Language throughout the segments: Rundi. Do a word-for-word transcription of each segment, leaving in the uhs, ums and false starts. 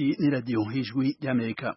Iyi ni radiyo y'ijwi ry'Amerika.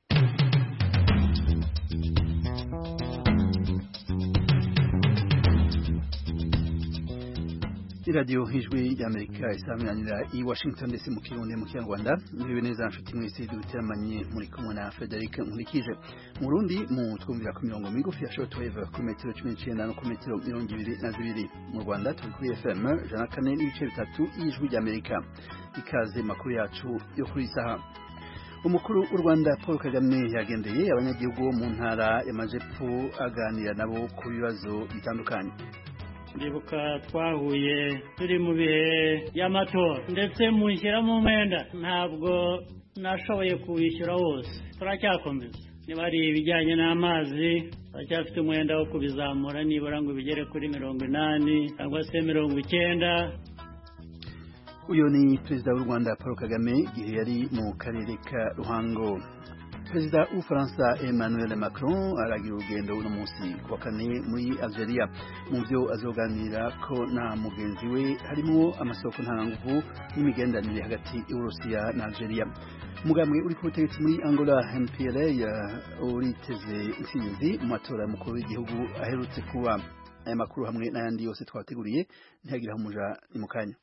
iradiyo y'ijwi ry'Amerika isaminanira i Washington D C mu Kirundi mu Kinyarwanda. Muribe neza nshuti mwese duteramanye muri kumwe na Frederic Nkurikije. Mu Burundi mu twumvira ku mirongo migufi ya shortwave ku metero cumi n'icenda no ku metero mirongo ibiri na zibiri. Mu Rwanda turi kuri F M ijana na kane n'ibice bitatu y'ijwi ry'Amerika. Ikaze makuru yacu yo kuri saha. Umukuru w'u Rwanda Paul Kagame yagendeye abanyagihugu bo mu ntara y'Amajepfo aganira nabo ku bibazo bitandukanye. Ndibuka twahuye turi mu bihe y'amatora ndetse mushyiramo umwenda ntabwo nashoboye kuwishyura wose, turacyakomeza. Niba ari ibijyanye n'amazi turacyafite umwenda wo kubizamura nibura ngo bigere kuri mirongo inani cyangwa se mirongo icyenda. Uyu ni Perezida w'u Rwanda Paul Kagame igihe yari mu karere ka Ruhango. Perezida w'Ubufaransa Emmanuel Macron aragira urugendo uno munsi kuwa kane muri Algeria. Mu byo azoganira ko na mugenzi we harimo amasoko ntanganguvu n'imigenderanire hagati y'Uburusiya na Algeria. Umugambi uri ku butegetsi muri Angola M P L A uriteze intsinzi mu matora y'umukuru w'igihugu aherutse kuba. Aya makuru hamwe n'ayandi yose twateguriye ntihagiraho umuja ni mu kanya.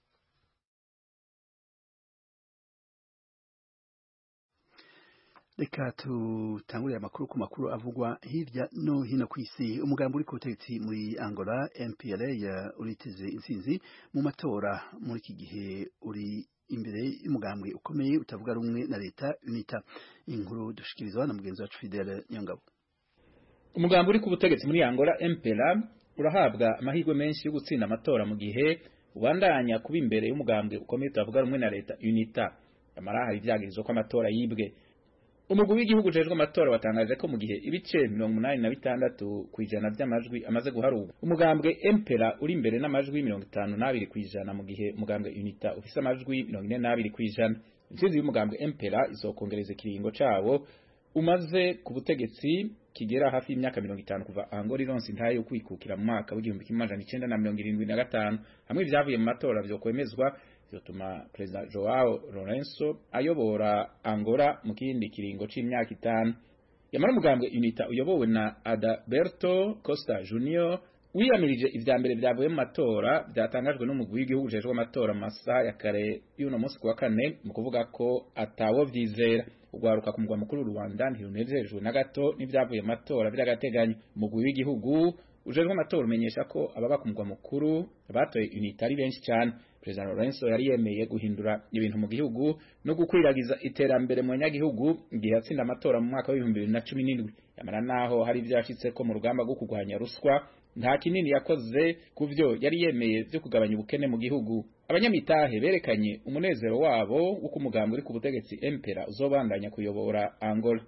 Reka tutangurire amakuru ku makuru avugwa hirya no hino ku isi. Umugambi uri ku butegetsi muri Angola M P L A uriteze intsinzi mu matora muri iki gihe uri imbere y'umugambi ukomeye utavuga rumwe na leta UNITA. Inkuru dushikirizwa na mugenzi wacu Fidele Nyongabo. Umugambi uri ku butegetsi muri Angola M P L A urahabwa amahirwe menshi yo gutsinda amatora mu gihe ubandanya kuba imbere y'umugambi ukomeye utavuga rumwe na leta UNITA. Amara hari ivyagirizo ko amatora yibwe. Umugwi w'igihugu ujejwe amatora watangaje ko mu gihe ibice mirongo umunani na bitandatu kwijana by'amajwi amaze guharurwa umugambwe M P L A uri imbere n'amajwi mirongo itanu n'abiri kwijana mu gihe umugambwe UNITA ufise amajwi mirongo ine n'abiri kwijana. Intsinzi y'umugambwe M P L A izokongereza ikiringo cawo umaze ku butegetsi kigera hafi y'imyaka mirongo itanu kuva Angola ironse intahe yo kwikukira mu mwaka w'igihumbi kimwe amajana icenda na mirongo irindwi na gatanu. Hamwe ivyavuye mu matora vyo kwemezwa yotuma President Joao Lourenço ayobora Angola mu kindi kiringo c'imyaka itanu. Yamara umugambwe UNITA uyobowe na Adalberto Costa Junior wiyamirije ivya mbere vyavuye mu matora vyatangajwe n'umugwi w'igihugu ujejwe amatora masaha ya kare y'uno munsi kuwa kane mu kuvuga ko atawo vyizera. Ugwaruka ku mugwa mukuru Rwanda ntirunejejwe na gato n'ivyavuye mu matora biragateganya. Umugwi w'igihugu ujejwe amatora umenyesha ko ababa ku mugwa mukuru batoye UNITA ari benshi cyane. President Lourenço yari yemeye guhindura ibintu mu gihugu no gukwiragiza iterambere mu banyagihugu igihe yatsinda amatora mu mwaka wa bibiri bibiri na cumi n'indwi. Yamara naho hari ivyashitse ko mu rugamba rwo kurwanya ruswa nta kinini yakoze kuvyo yari yemeye byo kugabanya ubukene mu gihugu. Abanyamitahe berekanye umunezero wabo wo kumugambi uri ku butegetsi M P L A uzobandanya kuyobora Angola.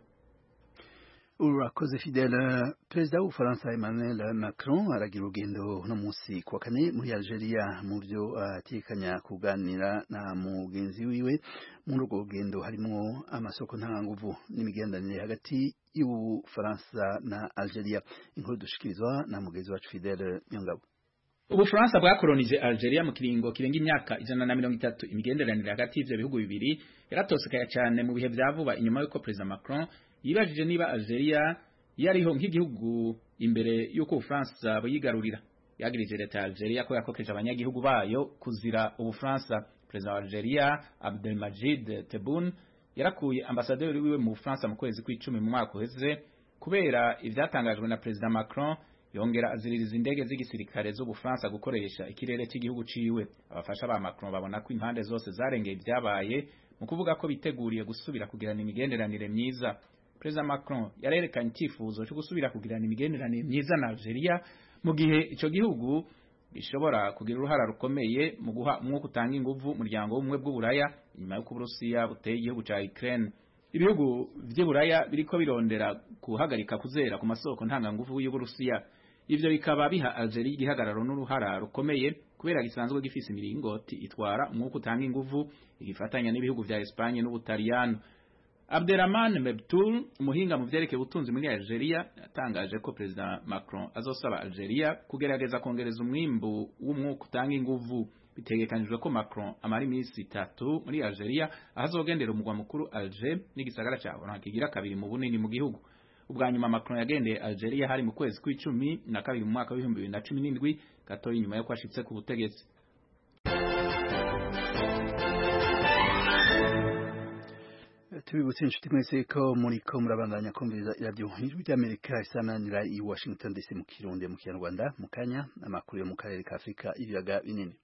Urakoze Fidele. Perezida w'Ubufaransa Emmanuel Macron aragira urugendo no munsi kuwa kane muri Algeria. Mu byo atekanya kuganira na mugenzi wiwe muri urwo rugendo harimo amasoko ntanganguvu n'imigenderanire hagati y'Ubufaransa na Algeria. Inkuru dushikirizwa na mugenzi wacu Fidele Nyongabo. Ubufaransa bwakolonije Algeria mu kiringo kirenga imyaka ijana na mirongo itatu. Imigenderanire hagati y'ivyo bihugu bibiri yaratosekaye cyane mu bihe vyavuba inyuma y'uko President Macron yibajije niba Algeria yariho nk'igihugu imbere y'uko Ubufaransa buyigarurira. Yagirije leta ya Algeria ko yakokeje abanyagihugu bayo kuzira Ubufaransa. President wa Algeria Abdelmadjid Tebboune yarakuye ambasaderi wiwe mu Bufaransa mu kwezi kw'icumi mu mwaka uheze kubera ivyatangajwe na President Macron. Yongera aziririza indege z'igisirikare z'Ubufaransa gukoresha ikirere cy'igihugu ciwe. Abafasha ba Macron babona ko impande zose zarengeye ibyabaye mu kuvuga ko biteguriye gusubira kugirana imigenderanire myiza. President Macron yarerekanye icyifuzo cyo gusubira kugirana imigenderanire myiza na Algeria mu gihe ico gihugu gishobora kugira uruhara rukomeye mu guha umwuka utanga inguvu muryango w'umwe bw'Uburaya inyuma y'uko Uburusiya buteye igihugu ca Ukraine. Ibihugu vy'Uburaya biriko birondera kuhagarika kuzera ku masoko ntanganguvu y'Uburusiya. Ivyo bikaba biha Algeria igihagararo n'uruhara rukomeye kubera gisanzwe gifise imiringoti itwara umwuka utanga inguvu igifatanya n'ibihugu vya Espagne n'Ubutaliyano. Abdelrahman Mebtoul umuhinga mu vyerekeye ubutunzi muri Algeria yatangaje ko President Macron azosaba Algeria kugerageza kongereza umwimbu w'umwuka utanga inguvu. bitegekanijwe ko Macron amara iminsi itatu muri Algeria ahazogendera umugwa mukuru Alger n'igisagara ca Oran kigira kabiri mu bunini mu gihugu. Ubwa nyuma Macron yagendeye Algeria hari mu kwezi kw'icumi na kabiri mu mwaka w'ibihumbi bibiri na cumi n'indwi gatoyi nyuma yo kwashitse ku butegetsi. Tubibutse inshuti mwese ko muriko murabandanya kumviriza radio Ijwi ry'Amerika isamanira i Washington D C mu Kirundi mu Kinyarwanda mu kanya amakuru yo mu karere ka Afrika ibiyaga binini.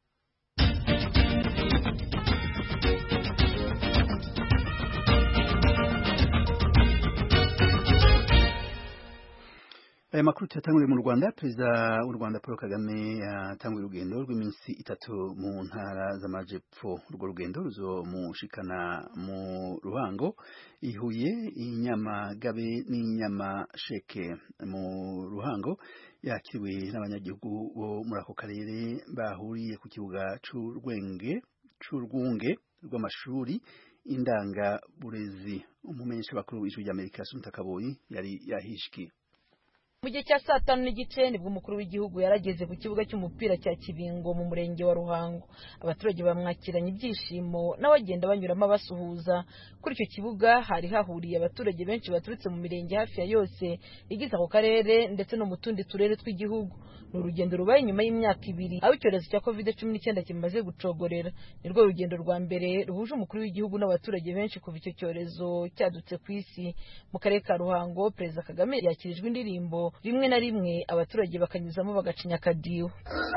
Aya makuru tuyatanguriye mu Rwanda. Perezida w'u Rwanda Paul Kagame yatanguye urugendo rw'iminsi itatu mu ntara z'amajepfo. Urwo rugendo ruzomushikana mu Ruhango, i Huye, i Nyamagabe n'Inyamasheke. Mu Ruhango yakiriwe n'abanyagihugu bo muri ako karere bahuriye ku kibuga c'urwenge c'urwunge rw'amashuri indanga burezi. Umumenyesha bakuru w'Ijwi ry'Amerika Sunta Kaboyi yari yahishikiye. Mu gihe cya saa tanu n'igice nibwo umukuru w'igihugu yarageze ku kibuga cy'umupira cya Kibingo mu murenge wa Ruhango. Abaturage bamwakiranye ibyishimo n'abagenda banyuramo basuhuza. Kuri icyo kibuga hari hahuriye abaturage benshi baturutse mu mirenge hafi ya yose igize ako karere ndetse no mu tundi turere tw'igihugu. Ni urugendo rubaye nyuma y'imyaka ibiri aho icyorezo cya covid cumi n'icyenda kimaze gucogorera. Ni rwo rugendo rwa mbere ruhuje umukuru w'igihugu n'abaturage benshi kuva icyo cyorezo cyadutse ku isi. Mu karere ka Ruhango, Perezida Kagame yakirijwe indirimbo rimwe na rimwe abaturage bakanyuzamo bagacinya akadiho.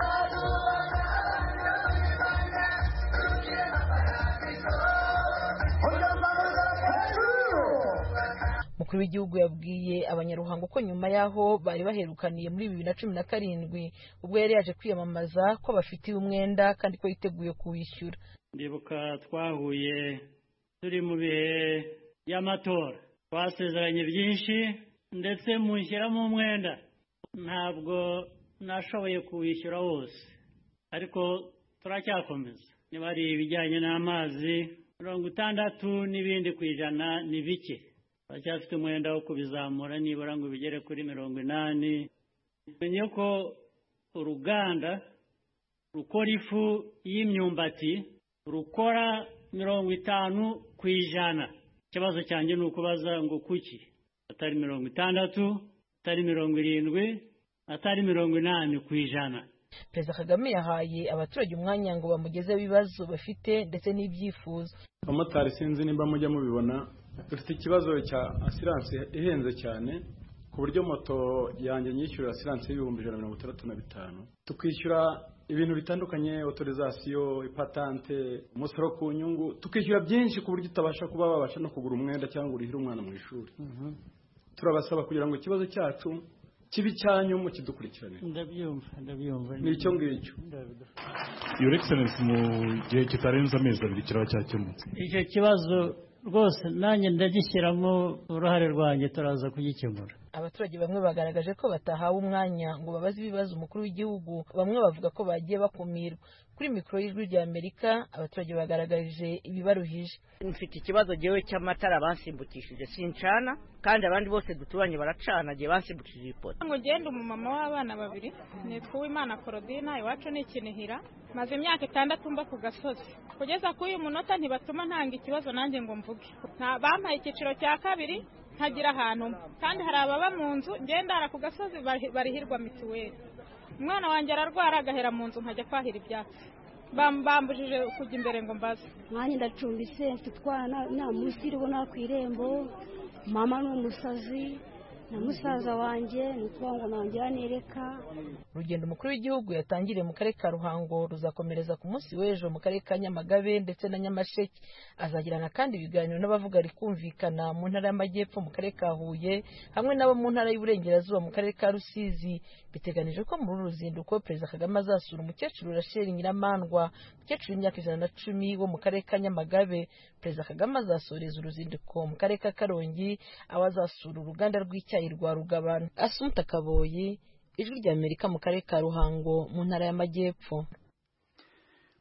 Umukuru w'igihugu yabwiye abanyaruhango ko nyuma yaho bari baherukaniye muri bibiri na cumi na karindwi ubwo yari yaje kwiyamamaza ko bafitiye umwenda kandi ko yiteguye kuwishyura. Ndibuka twahuye turi mu bihe y'amatora, twasezeranye byinshi ndetse mushyiramo umwenda. Ntabwo nashoboye kuwishyura wose, ariko turacyakomeza. Niba ari ibijyanye n'amazi mirongo itandatu n'ibindi ku ijana ni bike, turacyafite umwenda wo kubizamura nibura ngo bigere kuri mirongo inani. Menye ko uruganda rukora ifu y'imyumbati rukora mirongo itanu ku ijana. Ikibazo cyanjye ni ukubaza ngo kuki atari mirongo itandatu, atari mirongo irindwi, atari mirongo inani ku ijana. Perezida Kagame yahaye abaturage umwanya ngo bamugezeho ibibazo bafite ndetse n'ibyifuzo. Abamotari sinzi nimba mujya mubibona, dufite ikibazo cya asiranse ihenze cyane ku buryo moto yanjye nyishyura asiranse y'ibihumbi ijana na mirongo itandatu na bitanu. Tukishyura ibintu bitandukanye, autorisation, ipatante, umusoro ku nyungu, tukishyura byinshi ku buryo utabasha kuba babasha no kugura umwenda cyangwa urihira umwana mu ishuri. Mhm. Turabasaba kugira ngo ikibazo cyacu kibi cyanyu mu kidukurikirane. Ndabyumva, ndabyumva. Ni icyo ngicyo. Your Excellency, mu gihe kitarenze amezi abiri kiraba cyakemutse. Icyo kibazo rwose nanjye ndagishyiramo uruhare rwanjye, turaza kugikemura. Abaturage bamwe bagaragaje ko batahawe umwanya ngo babaze ibibazo umukuru w'igihugu, bamwe bavuga ko bagiye bakumirwa. Kuri mikoro y'Ijwi ry'Amerika abaturage bagaragaje ibibaruhije. Mfite ikibazo jewe cy'amatara bansimbukishije sincana, kandi abandi bose duturanye baracana, je bansimbukishije ipoto. Ngo genda umumama w'abana babiri, ni Kuwimana Korodina, iwacu ni Kinihira, maze imyaka itandatu mba ku gasozi. Kugeza kuri uyu munota ntibatuma ntanga ikibazo nanjye ngo mvuge. Bampaye icyiciro cya kabiri ntagira ahantu, kandi hari ababa mu nzu ngendara ku gasozi barihirwa mituweli. Umwana wanjye ararwara agahera mu nzu nkajya kwahira ibyatsi. Bambujije kujya imbere ngo mbaze. Mwanya ndacumbise, mfite utwana nta munsi iriho nta ku irembo. Mama ni umusazi na musaza wanjye, ni ukuvuga ngo ntangira nereka. Urugendo umukuru w'igihugu yatangiriye mu karere ka Ruhango ruzakomereza ku munsi w'ejo mu karere ka Nyamagabe ndetse na Nyamasheke. Azagirana kandi ibiganiro n'abavuga rikumvikana mu ntara y'Amajyepfo mu karere ka Huye hamwe n'abo mu ntara y'Uburengerazuba mu karere ka Rusizi. Biteganije ko muri uru ruzinduko Perezida Kagame azasura umukecuru Rachel Nyiramandwa, umukecuru w'imyaka ijana na cumi wo mu karere ka Nyamagabe. Perezida Kagame azasoreza uruzinduko mu karere ka Karongi, aho azasura uruganda rw'icyayi rwa Rugabano. Asumta Kaboyi, Ijwi ry'Amerika mu karere ka Ruhango mu ntara y'Amajyepfo.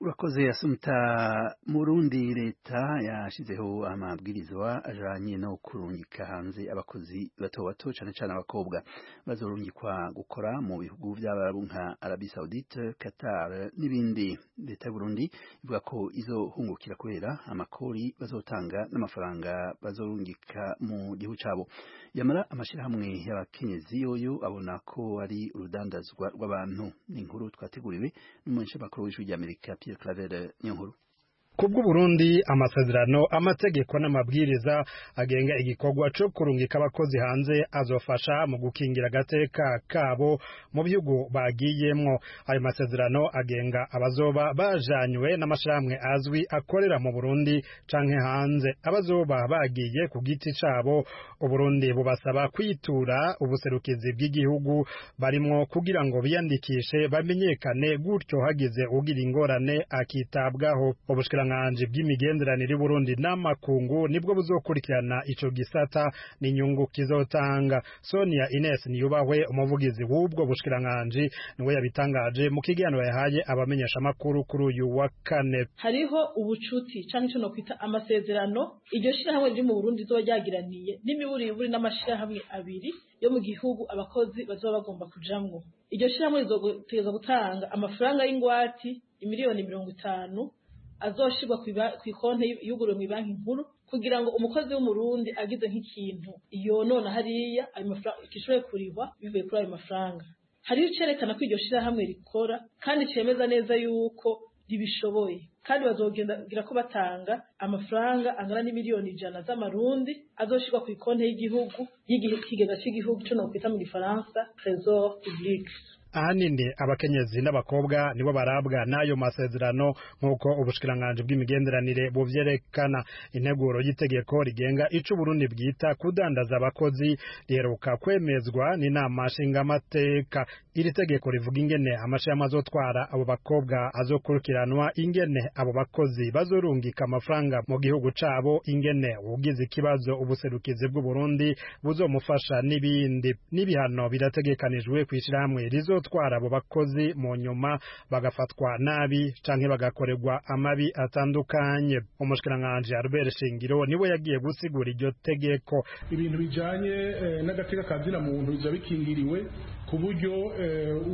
urakoze Asumta. Murundi leta yashizeho amabwirizwa ajanye no kurungika hanze abakozi bato bato cane cane abakobwa bazorungikwa gukora mu bihugu by'abarabu nka Arabie Saoudite, Qatar n'ibindi. Leta y'u Burundi ivuga ko izohungukira kubera amakori bazotanga n'amafaranga bazorungika mu gihugu cabo. Yamara amashirahamwe y'abakenyezi yoyo abona ko ari urudandazwa rw'abantu. Ni inkuru twateguriwe n'umunyesha makuru w'ijwi ry'Amerika Pierre Claver Nyonkuru. Kubwo Burundi amasedrano amategeko n'amabwiriza agenga igikorwa cyo kurungika abakozi hanze azofasha mu gukingira gateka kabo mu bihugu bagiyemwo. Ayo masedrano agenga abazoba bajanywe n'amashiramwe azwi akorera mu Burundi canke hanze. Abazoba bagiye ku giti cabo Uburundi bubasaba kwitura ubuserukizi bw'igihugu barimwo kugira ngo biyandikishe bamenyekane, gutyo hagize ugira ingorane akitabwaho. Ubushikiranganje bw'imigenderanire Burundi n'amakungu nibwo buzokurikirana ico gisata n'inyungu kizotanga. Sonia Ines Niyubahwe umuvugizi w'ubwo bushikiranganje niwe yabitangaje mu kiganiro yahaye abamenyesha makuru kuri uyu wa kane. Hariho ubucuti canke cyo no kwita amasezerano iryo shirahamwe riri mu Burundi zo ryagiraniye n'imiburiburi n'amashirahamwe abiri yo mu gihugu abakozi bazoba bagomba kujamwo. Iryo shirahamwe rizotegeza gutanga amafaranga y'ingwati imiliyoni mirongo itanu azoshirwa ku ikonte y'uguru mu banki nkuru kugira ngo umukozi w'umurundi agize nk'ikintu iyo none hariya ayo mafaranga ikishobore kurihwa bivuye kuri ayo mafaranga. Hariyo cerekana ko iryo shirahamwe rikora kandi cemeza neza yuko ribishoboye, kandi bazogira ko batanga amafaranga angana n'imiliyoni ijana z'amarundi azoshirwa ku ikonte y'igihugu y'ikigega cy'igihugu cyo no kwita mu Gifaransa Trésor Public. Ahanini abakenyezi n'abakobwa nibo barabwa n'ayo masezerano nk'uko ubushikiranganje bw'imigenderanire buvyerekana. Integuro y'itegeko rigenga ico Burundi bwita kudandaza abakozi riheruka kwemezwa n'inama nshingamateka. Iri tegeko rivuga ingene amashirahamwe azotwara abo bakobwa azokurikiranwa, ingene abo bakozi bazorungika amafaranga mu gihugu cabo, ingene ugize ikibazo ubuserukizi bw'u Burundi buzomufasha n'ibindi. N'ibihano birategekanijwe kwishirahamwe rizo twara abo bakozi mu nyuma bagafatwa nabi canke bagakorerwa amabi atandukanye. Umushikiranganje Albert Shingiro niwe yagiye gusigura iryo tegeko. Ibintu bijanye eh, n'agateka kazina muntu biza bikingiriwe ku buryo eh,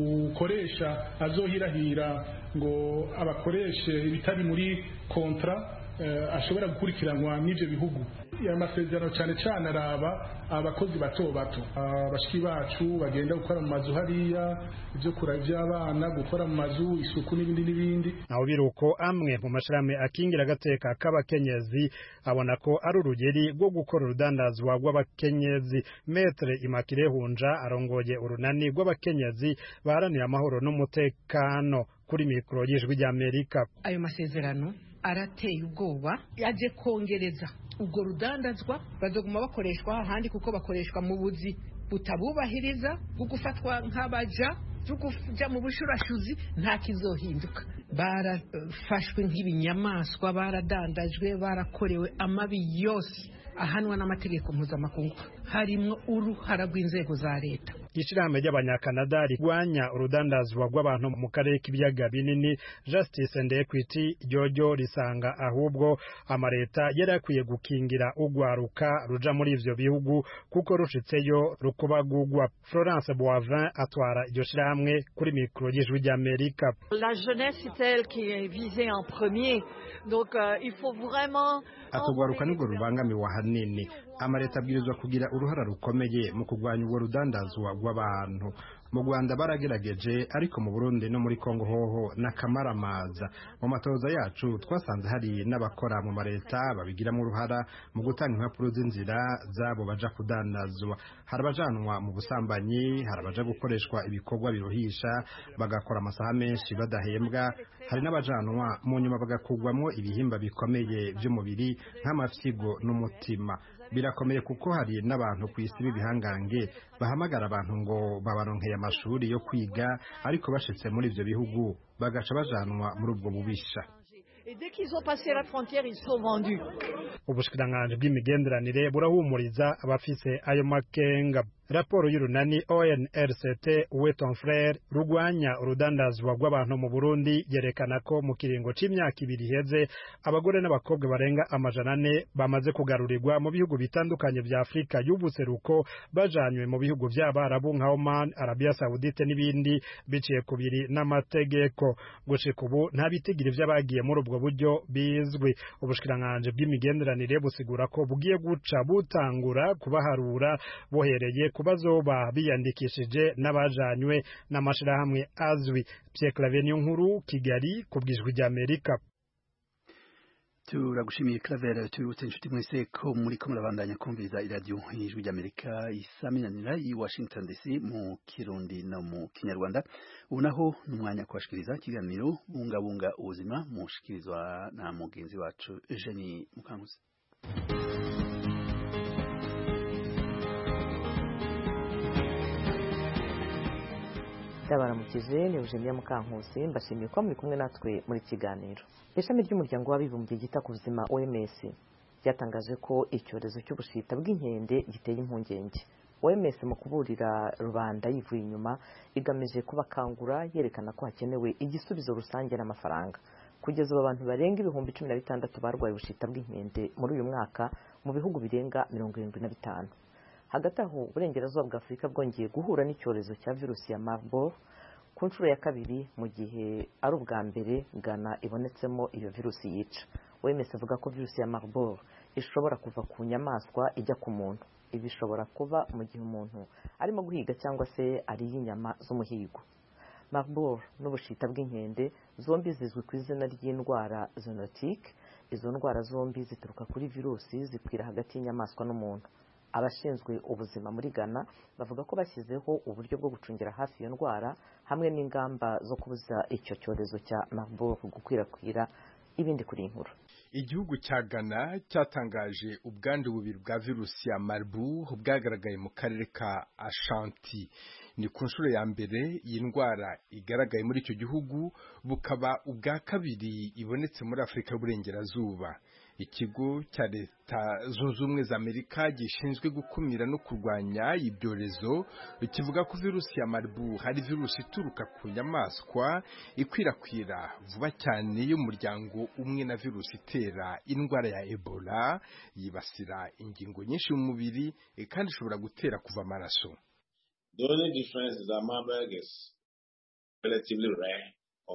umukoresha azohirahira ngo abakoreshe ibitari muri kontra eh, ashobora gukurikiranwa n'ivyo bihugu. Ya masezerano cyane cyane araba abakozi bato bato, abashiki bacu bagenda gukora mu mazu hariya, ibyo kura by'abana, gukora mu mazu, isuku n'ibindi n'ibindi. Naho biruko amwe mu mashirame akingira gateka k'abakenyezi abona ko ari urugeri rwo gukora urudandazwa rw'abakenyezi. Maître Immaculée Hunja arongoye urunani rw'abakenyezi baharanira amahoro n'umutekano kuri mikoro y'ijwi ry'Amerika. Ayo masezerano arateye ubwoba, yaje kongereza ubwo rudandazwa, bazoguma bakoreshwa ahandi kuko bakoreshwa mu buzi butabubahiriza, bugufatwa nk'abaja tukuja mu bushurashuzi, nta kizohinduka. Barafashwe nk'ibinyamaswa, baradandajwe, barakorewe amabi yose ahanwa n'amategeko mpuzamakungu, harimwo uruhara rw'inzego za leta. Ishirahamwe ry'abanyakanada rigwanya urudandazwa rw'abantu mu karere k'ibiyaga binini Justice and Equity ryojo risanga ahubwo amareta yari akwiye gukingira ugwaruka ruja muri ivyo bihugu kuko rushitseyo rukubagugwa. Florence Boivin atwara iryo shirahamwe kuri mikoro y'ijwi ry'Amerika. La jeunesse est elle qui est visée en premier, donc euh, il faut vraiment atugwaruka nibwo rubangamiwe ahanini. Amareta abwirizwa kugira uruhara rukomeye mu kurwanya ubwo rudandazwa rw'abantu. Mu Rwanda baragerageje, ariko mu Burundi no muri Kongo hoho n'akamaramaza. Mu matoza yacu twasanze hari n'abakora mu mareta babigiramo uruhara mu gutanga impapuro z'inzira zabo baja kudandazwa. Hari abajanwa mu busambanyi, hari abaja gukoreshwa ibikorwa biruhisha bagakora amasaha menshi badahembwa, hari n'abajanwa mu nyuma bagakugwamo ibihimba bikomeye by'umubiri nk'amafyigo n'umutima. Birakomeye kuko hari n'abantu ku isi b'ibihangange bahamagara abantu ngo babaronkeye amashuri yo kwiga, ariko bashitse muri ivyo bihugu bagaca bajanwa muri ubwo bubisha. Et dès qu'ils ont passé la frontière, ils sont vendus. Ubushikiranganje bw'imigenderanire burahumuriza abafise ayo makenga. raporo y'urunani O N R C T Uwe ton frère rugwanya urudandazwa rw'abantu mu Burundi yerekana ko mu kiringo c'imyaka ibiri heze abagore n'abakobwa barenga amajana ane bamaze kugarurirwa mu bihugu bitandukanye vya Afrika y'ubuseruko bajanywe mu bihugu vy'Abarabu nka Oman, Arabia Saudite n'ibindi biciye kubiri n'amategeko. Gushika ubu nta bitigiri vy'abagiye muri ubwo buryo bizwi. Ubushikiranganje bw'imigenderanire busigura ko bugiye guca butangura kubaharura bohereye kubazoba biyandikishije n'abajanywe n'amashirahamwe azwi. Pierre Claver Nkuru, Kigali, kubwijwi rya Amerika. Turagushimiye Claver, turutse inshuti mwese ko muri ko murabandanya kumviriza iradiyo y'ijwi ry'Amerika isaminanira i Washington D C mu Kirundi no mu Kinyarwanda. Ubu naho n'umwanya kubashikiriza ikiganiro bungabunga ubuzima mushikirizwa na mugenzi wacu Eugenie Mukankusi. Ndabaramukije ni Eugenie Mukankusi, mbashimiye ko muri kumwe natwe muri kiganiro. Ishami ry'umuryango w'abibumbye ryita ku buzima O M S ryatangaje ko icyorezo cy'ubushita bw'inkende giteye impungenge. O M S mu kuburira rubanda yivuye inyuma igamije kubakangura yerekana ko hakenewe igisubizo rusange n'amafaranga. Kugeza ubu abantu barenga ibihumbi cumi na bitandatu barwaye ubushita bw'inkende muri uyu mwaka mu bihugu birenga mirongo irindwi na bitanu. Hagati aho uburengerazuba bwa Afurika bwongeye guhura n'icyorezo cya virusi ya Marburg ku nshuro ya kabiri mu gihe ari ubwa mbere Ghana ibonetsemo iyo virusi yica. O M S avuga ko virusi ya Marburg ishobora kuva ku nyamaswa ijya ku muntu. Ibi bishobora kuba mu gihe umuntu arimo guhiga cyangwa se ariye inyama z'umuhigo. Marburg n'ubushita bw'inkende zombi zizwi ku izina ry'indwara zoonotique. Izo ndwara zombi zituruka kuri virusi zikwira hagati y'inyamaswa n'umuntu. Abashinzwe ubuzima muri Ghana bavuga ko bashyizeho uburyo bwo gucungira hafi iyo ndwara hamwe n'ingamba zo kubuza icyo cyorezo cya Marburg gukwirakwira. Ibindi kuri inkuru. Igihugu cya Ghana cyatangaje ubwandu bubiri bwa virusi ya Marburg bwagaragaye mu karere ka Ashanti. Ni ku nshuro ya mbere iyi ndwara igaragaye muri icyo gihugu, bukaba ubwa kabiri ibonetse muri Afurika y'Uburengerazuba. Ikigo cya Leta Zunze Ubumwe za Amerika gishinzwe gukumira no kurwanya ibyorezo kivuga ko virusi ya Marburg hari virusi ituruka ku nyamaswa ikwirakwira vuba cyane y'umuryango umwe na virusi itera indwara ya Ebola, yibasira ingingo nyinshi mu mubiri kandi ishobora gutera kuva amaraso. The only difference is that Marburg is relatively rare.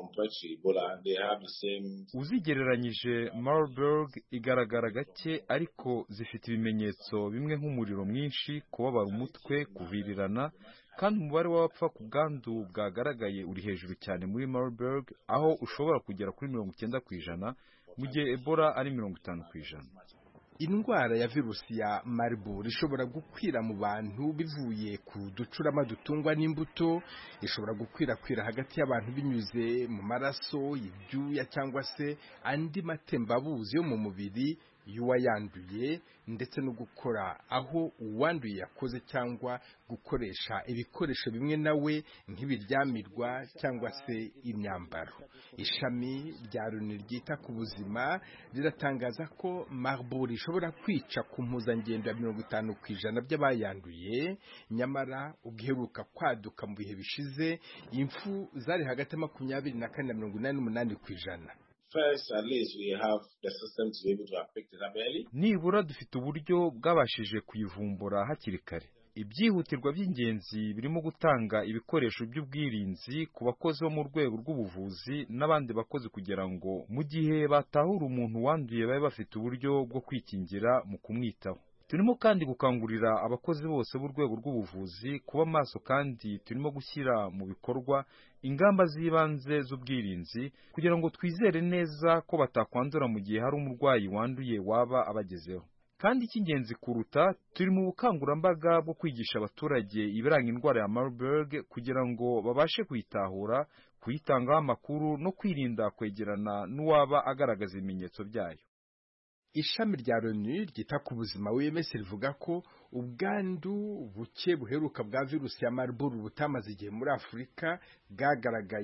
Uzigereranyije Marburg igaragara gake ariko zifite ibimenyetso bimwe nk'umuriro mwinshi, kubabara umutwe, kuvirirana, kandi umubare w'abapfa ku bwandu bwagaragaye uri hejuru cyane muri Marburg, aho ushobora kugera kuri mirongo icyenda ku ijana mu gihe Ebola ari mirongo itanu ku ijana. Indwara ya virusi ya Marburg ishobora gukwira mu bantu bivuye ku ducurama dutungwa n'imbuto, ishobora gukwirakwira hagati y'abantu binyuze mu maraso, ibyuya cyangwa se andi matembabuzi yo mu mubiri y'uwayanduye, ndetse no gukora aho uwanduye yakoze cyangwa gukoresha ibikoresho bimwe nawe nk'ibiryamirwa cyangwa se imyambaro. Ishami rya Loni ryita ku buzima riratangaza ko Marburg ishobora kwica ku mpuzangendo ya mirongo itanu ku ijana by'abayanduye, nyamara ubwiheruka kwaduka mu bihe bishize impfu zari hagati ya makumyabiri na kane na mirongo inani n'umunani ku ijana. First, at least we have the system to be able to pick it up early. Nibura dufite uburyo bwabashije kuyivumbura hakiri kare. Ibyihutirwa by'ingenzi birimo gutanga ibikoresho by'ubwirinzi ku bakozi bo mu rwego rw'ubuvuzi n'abandi bakozi kugira ngo mu gihe batahura umuntu wanduye babe bafite uburyo bwo kwikingira mu kumwitaho. Turimo kandi gukangurira abakozi bose b'urwego rw'ubuvuzi kuba maso, kandi turimo gushyira mu bikorwa ingamba z'ibanze z'ubwirinzi kugira ngo twizere neza ko batakwandura mu gihe hari umurwayi wanduye waba abagezeho. Kandi icy'ingenzi kuruta, turi mu bukangurambaga bwo kwigisha abaturage ibiranga indwara ya Marburg kugira ngo babashe kuyitahura, kuyitangaho amakuru no kwirinda kwegerana n'uwaba agaragaza ibimenyetso byayo. Ishami rya Loni ryita ku buzima O M S rivuga ko ubwandu buke buheruka bwa virusi ya Marburg butamaze igihe muri Afurika bwagaragaye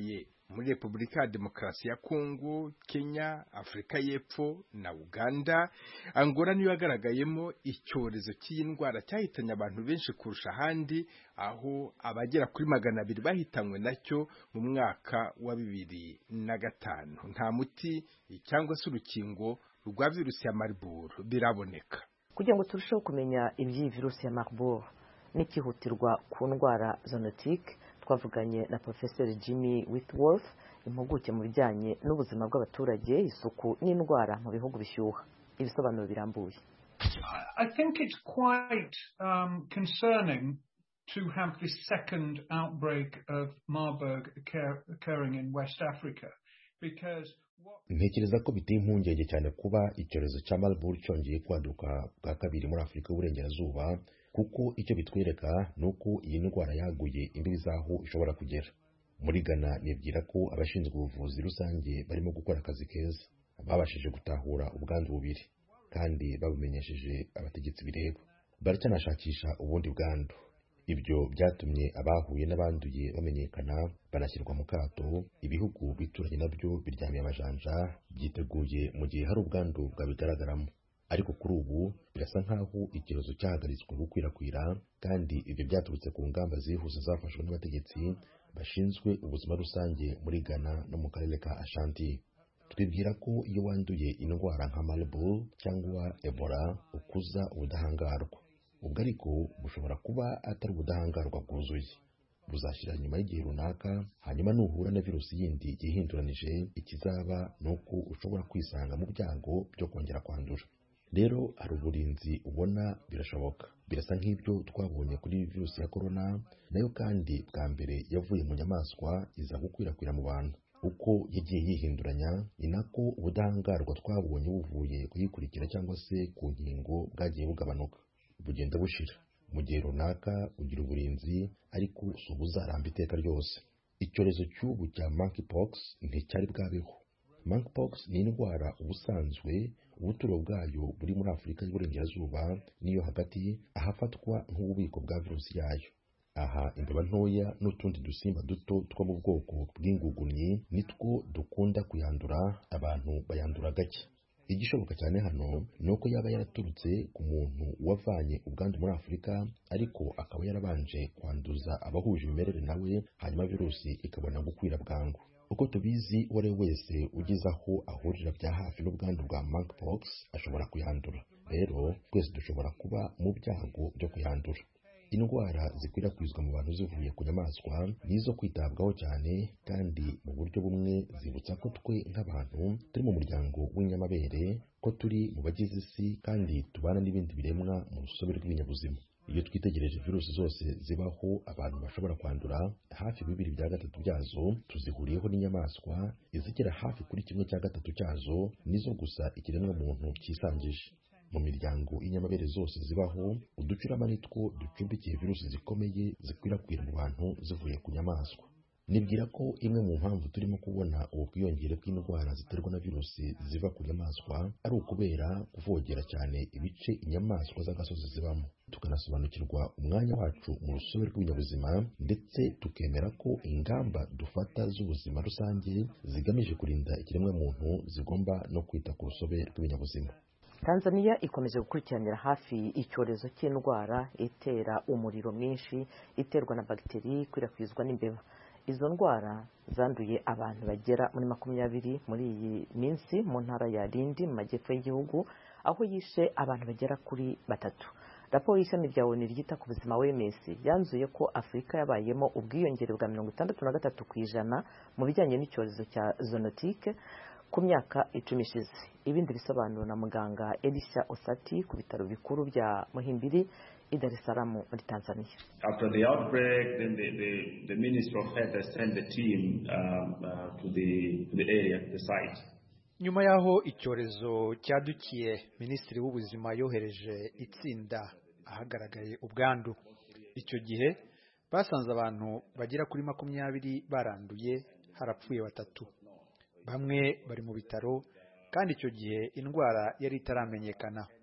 muri Repubulika ya Demokarasi ya Kongo, Kenya, Afurika y'Epfo na Uganda. Angola niyo yagaragayemo icyorezo cy'iyi ndwara cyahitanye abantu benshi kurusha ahandi, aho abagera kuri magana abiri bahitanywe nacyo mu mwaka wa bibiri na gatanu. Nta muti cyangwa se urukingo rwa virusi ya Marburg biraboneka. Kugira ngo turusheho kumenya iby'iyi virusi ya Marburg n'ikihutirwa ku ndwara zoonotique, twavuganye na Professor Jimmy Whitworth, impuguke mu bijyanye n'ubuzima bw'abaturage, isuku n'indwara mu bihugu bishyuha. Ibisobanuro birambuye. I think it's quite um, concerning to have this second outbreak of Marburg occur, occurring in West Africa because ntekereza ko biteye impungenge cyane kuba icyorezo cya Marburg cyongeye kwaduka bwa kabiri muri Afurika y'Uburengerazuba, kuko icyo bitwereka ni uko iyi ndwara yaguye imbibi zaho ishobora kugera. Muri Ghana nibwira ko abashinzwe ubuvuzi rusange barimo gukora akazi keza, babashije gutahura ubwandu bubiri kandi babumenyesheje abategetsi bireba. Baracyanashakisha ubundi bwandu. Ibyo byatumye abahuye n'abanduye bamenyekana, banashyirwa mu kato. Ibihugu bituranye nabyo biryamiye amajanja, byiteguye mu gihe hari ubwandu bwabigaragaramo. Ariko kuri ubu birasa nkaho ikibazo cyahagaritswe gukwirakwira, kandi ibyo byaturutse ku ngamba zihuse zafashwe n'abategetsi bashinzwe ubuzima rusange muri Ghana no mu karere ka Ashanti. Twibwira ko iyo wanduye indwara nka Marburg cyangwa Ebola ukuza ubudahangarwa. Ubwo ariko bushobora kuba atari ubudahangarwa bwuzuye, buzashyira nyuma y'igihe runaka, hanyuma nuhura na virusi yindi yihinduranije, ikizaba nuko ushobora kwisanga mu byago byo kongera kwandura. Rero hari uburinzi ubona birashoboka. Birasa nk'ibyo twabonye kuri virusi ya corona, nayo kandi bwa mbere yavuye mu nyamaswa iza gukwirakwira mu bantu. Uko yagiye yihinduranya, ni nako ubudahangarwa twabonye buvuye kuyikurikira cyangwa se ku nkingo bwagiye bugabanuka, bugenda bushira. Mu gihe runaka ugira uburinzi, ariko si ubuzaramba iteka ryose. Icyorezo cy'ubu cya monkeypox nticyari bwabeho. Monkeypox ni indwara ubusanzwe ubuturo bwayo buri muri Afurika y'Uburengerazuba niyo hagati, ahafatwa nk'ububiko bwa virusi yayo. Aha imbeba ntoya n'utundi dusimba duto two mu bwoko bw'ingugunyi nitwo dukunda kuyandura, abantu bayandura gake. Igishoboka cyane hano ni uko yaba yaraturutse ku muntu wavanye ubwandu muri Afurika, ariko akaba yarabanje kwanduza abahuje imimerere nawe, hanyuma virusi ikabona gukwira bwangu. Uko tubizi, uwo ari we wese ugeze aho ahurira bya hafi n'ubwandu bwa monkeypox ashobora kuyandura. Rero twese dushobora kuba mu byago byo kuyandura. Indwara zikwirakwizwa mu bantu zivuye ku nyamaswa nizo kwitabwaho cyane, kandi mu buryo bumwe zibutsa ko twe nk'abantu turi mu muryango w'inyamabere, ko turi mu bagize isi kandi tubana n'ibindi biremwa mu rusobe rw'ibinyabuzima. Iyo twitegereje virusi zose zibaho abantu bashobora kwandura, hafi bibiri bya gatatu byazo tuzihuriyeho n'inyamaswa, izigera hafi kuri kimwe cya gatatu cyazo nizo gusa ikiremwa muntu cyisangije. Mu miryango y'inyamabere zose zibaho, uducurama nitwo ducumbikiye virusi zikomeye zikwirakwira mu bantu zivuye ku nyamaswa. Nibwira ko imwe mu mpamvu turimo kubona ubu bwiyongere bw'indwara ziterwa na virusi ziva ku nyamaswa ari ukubera kuvogera cyane ibice inyamaswa z'agasozi zibamo, tukanasobanukirwa umwanya wacu mu rusobe rw'ibinyabuzima, ndetse tukemera ko ingamba dufata z'ubuzima rusange zigamije kurinda ikiremwa muntu zigomba no kwita ku rusobe rw'ibinyabuzima. Tanzania ikomeje gukurikiranira hafi icyorezo cy'indwara itera umuriro mwinshi iterwa na bagiteri ikwirakwizwa n'imbeba. Izo ndwara zanduye abantu bagera muri makumyabiri muri iyi minsi mu ntara ya Lindi mu majyepfo y'igihugu, aho yishe abantu bagera kuri batatu. Raporo y'ishami rya O N U ryita ku buzima O M S yanzuye ko Afurika yabayemo ubwiyongere bwa mirongo itandatu na gatatu ku ijana mu bijyanye n'icyorezo cya zoonotique ku myaka icumi ishize. Ibindi bisobanuro na muganga Elisha Osati ku bitaro bikuru bya Muhimbili i Dar es Salaam muri Tanzania. After the outbreak, then the, the, the Minister of Health has sent the team um, uh, to the to the area, the site. Nyuma yaho icyorezo cyadukiye, Minisitiri w'Ubuzima yohereje itsinda ahagaragaye ubwandu. Icyo gihe basanze abantu bagera kuri makumyabiri baranduye, harapfuye batatu. Bamwe bari mu bitaro, kandi icyo gihe indwara yari itaramenyekana.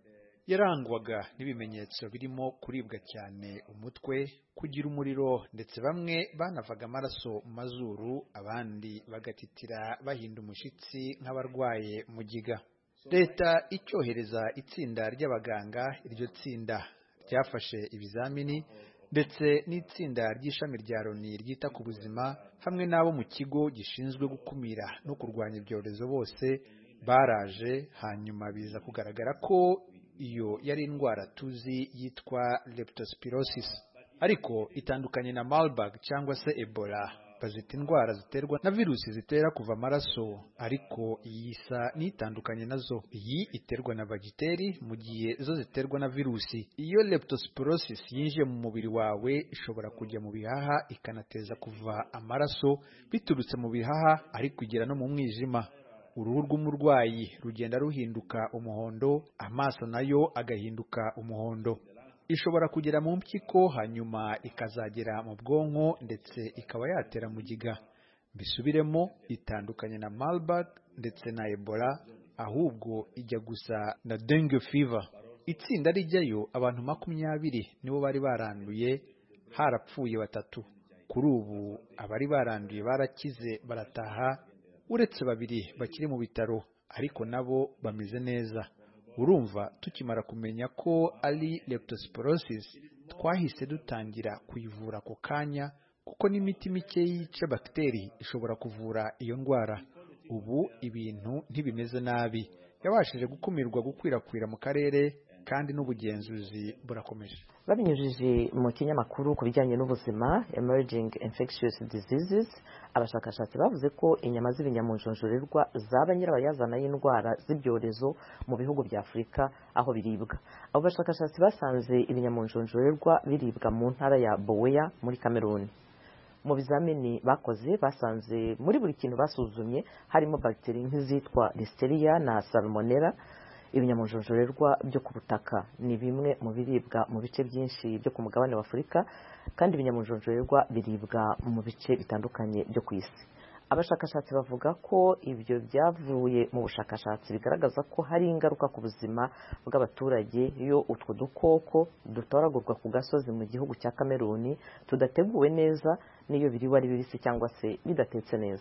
yarangwaga n'ibimenyetso birimo kuribwa cyane umutwe, kugira umuriro, ndetse bamwe banavaga amaraso mu mazuru, abandi bagatitira bahinda umushyitsi nk'abarwaye mugiga. Leta icyohereza itsinda ry'abaganga, iryo tsinda ryafashe ibizamini ndetse n'itsinda ry'ishami rya Loni ryita ku buzima hamwe n'abo mu kigo gishinzwe gukumira no kurwanya ibyorezo bose baraje, hanyuma biza kugaragara ko iyo yari indwara tuzi yitwa leptospirosis, ariko itandukanye na Marburg cyangwa se Ebola. Bazita indwara ziterwa na virusi zitera kuva amaraso, ariko iyi isa n'itandukanye nazo. Iyi iterwa na bagiteri mu gihe zo ziterwa na virusi. Iyo leptospirosis yinjiye mu mubiri wawe ishobora kujya mu bihaha ikanateza kuva amaraso biturutse mu bihaha, ariko igera no mu mwijima. Uruhu rw'umurwayi rugenda ruhinduka umuhondo, amaso nayo agahinduka umuhondo. Ishobora kugera mu mpyiko hanyuma ikazagera mu bwonko ndetse ikaba yatera mugiga. Bisubiremo, itandukanye na Marburg ndetse na Ebola, ahubwo ijya gusa na dengue fever. Itsinda rijyayo abantu makumyabiri nibo bari baranduye, harapfuye batatu. Kuri ubu abari baranduye barakize barataha, uretse babiri bakiri mu bitaro, ariko nabo bameze neza. Urumva, tukimara kumenya ko ari leptospirosis, twahise dutangira kuyivura ako kanya, kuko n'imiti mike yica bagiteri ishobora kuvura iyo ndwara. Ubu ibintu ntibimeze nabi, yabashije gukumirwa gukwirakwira mu karere, kandi n'ubugenzuzi burakomeje. Babinyujije mu kinyamakuru ku bijyanye n'ubuzima Emerging Infectious Diseases, abashakashatsi bavuze ko inyama z'ibinyamunjonjorerwa zaba nyirabayazana y'indwara z'ibyorezo mu bihugu bya Afurika aho biribwa. Abo bashakashatsi basanze ibinyamunjonjorerwa biribwa mu ntara ya Boweya muri Cameroon. Mu bizamini bakoze basanze muri buri kintu basuzumye harimo bagiteri nk'izitwa Listeria na Salmonella. Ibinyamunjonjorerwa byo ku butaka ni bimwe mu biribwa mu bice byinshi byo ku mugabane wa Afurika, kandi ibinyamunjonjorerwa biribwa mu bice bitandukanye byo ku isi. Abashakashatsi bavuga ko ibyo byavuye mu bushakashatsi bigaragaza ko hari ingaruka ku buzima bw'abaturage iyo utwo dukoko dutoragurwa ku gasozi mu gihugu cya Cameroon tudateguwe neza, n'iyo biriwe ari bibisi cyangwa se bidatetse neza.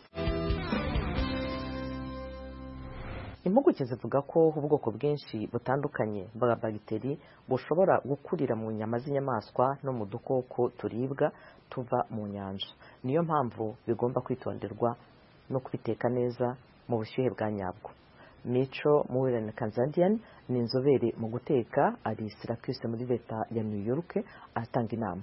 Impuguke zivuga ko ubwoko bwinshi butandukanye bwa bagiteri bushobora gukurira mu nyama z'inyamaswa no mu dukoko turibwa tuva mu nyanja. Niyo mpamvu bigomba kwitonderwa no kubiteka neza mu bushyuhe bwa nyabwo. Mico Muwirene Kanzadian ni inzobere mu guteka, ari Syracuse muri leta ya New York, atanga inama.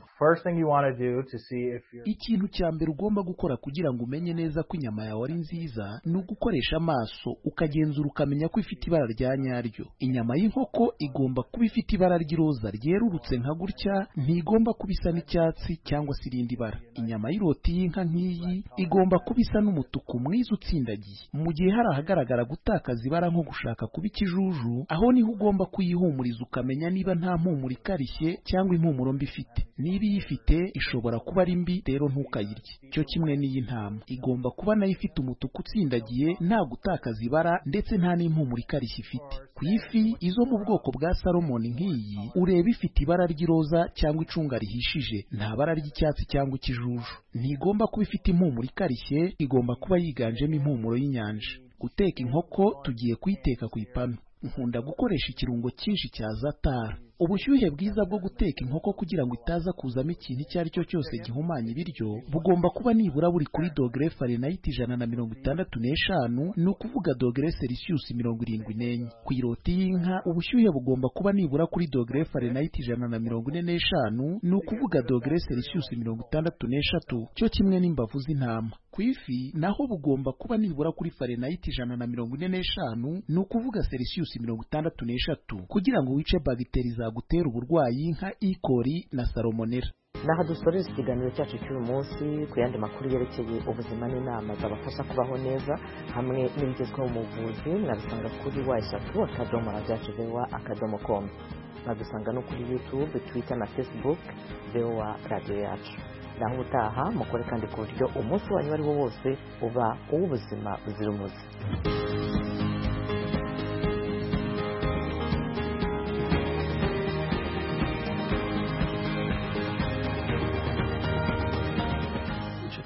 Ikintu cya mbere ugomba gukora kugira ngo umenye neza ko inyama yawe ari nziza ni ugukoresha amaso ukagenzura ukamenya ko ifite ibara rya nyaryo. Inyama y'inkoko igomba kuba ifite ibara ry'iroza ryerurutse nka gutya, ntigomba kuba isa n'icyatsi cyangwa se irindi bara. Inyama y'iroti y'inka nk'iyi igomba kuba isa n'umutuku mwiza utsindagiye. Mu gihe hari ahagaragara gutakaza ibara nko gushaka kuba ikijuju, aho niho ugomba kuyihumuriza ukamenya niba nta mpumuro ikarishye cyangwa impumuro mbi ifite. Niba iyifite ishobora kuba ari mbi, rero ntukayirye. Cyo kimwe n'iyi ntama, igomba kuba nayo ifite umutuku utsindagiye, nta gutakaza ibara ndetse nta n'impumuro ikarishye ifite. Ku ifi izo mu bwoko bwa salomoni nk'iyi, ureba ifite ibara ry'iroza cyangwa icunga rihishije, nta bara ry'icyatsi cyangwa ikijuju. Ntigomba kuba ifite impumuro ikarishye, igomba kuba yiganjemo impumuro y'inyanja. Guteka inkoko tugiye kuyiteka ku ipanu. Nkunda gukoresha ikirungo cyinshi cya zatara. Ubushyuhe bwiza bwo guteka inkoko kugira ngo itaza kuzamo ikintu icyo ari cyo cyose gihumanya ibiryo bugomba kuba nibura buri kuri dogere Fahrenheit ijana na mirongo itandatu n'eshanu, ni ukuvuga dogere Celsius mirongo irindwi n'enye. Ku iroti y'inka ubushyuhe bugomba kuba nibura kuri dogere Fahrenheit ijana na mirongo ine n'eshanu, ni ukuvuga dogere Celsius mirongo itandatu n'eshatu, cyo kimwe n'imbavu z'intama. Ku ifi naho bugomba kuba nibura kuri Fahrenheit ijana na mirongo ine n'eshanu, ni ukuvuga Celsius mirongo itandatu n'eshatu, kugira ngo wice bagiteri zagutera uburwayi nka E. coli na Salmonella. Naha dusoreza ikiganiro cyacu cy'uyu munsi. Ku yandi makuru yerekeye ubuzima n'inama zabafasha kubaho neza hamwe n'ibigezweho mu buvuzi mwabisanga kuri wa eshatu akadomo radiyo vewa akadomo com. Mwabisanga no kuri YouTube, Twitter na Facebook vewa radiyo yacu. Naho utaha mukore kandi ku buryo umunsi wanyu ari wo wose uba uw'ubuzima buzira umuze.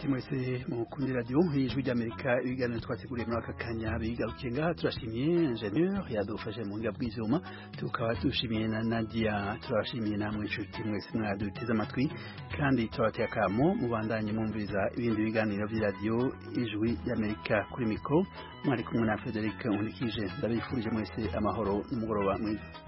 inshuti mwese mukundi radio ijwi ry'Amerika ibiganiro twateguriye muri aka kanya bigarukiye ngaha turashimiye ingenieur yadufashe mu ngabwe bw'ivyuma tukaba dushimiye na Nadia turashimiye namwe inshuti mwese mwaduteze amatwi kandi tubateye akamo mubandanye mwumviriza ibindi biganiro by'iradio ijwi ry'Amerika kuri mikro mwari kumwe na Frederic Unikije ndabifurije mwese amahoro n'umugoroba mwiza.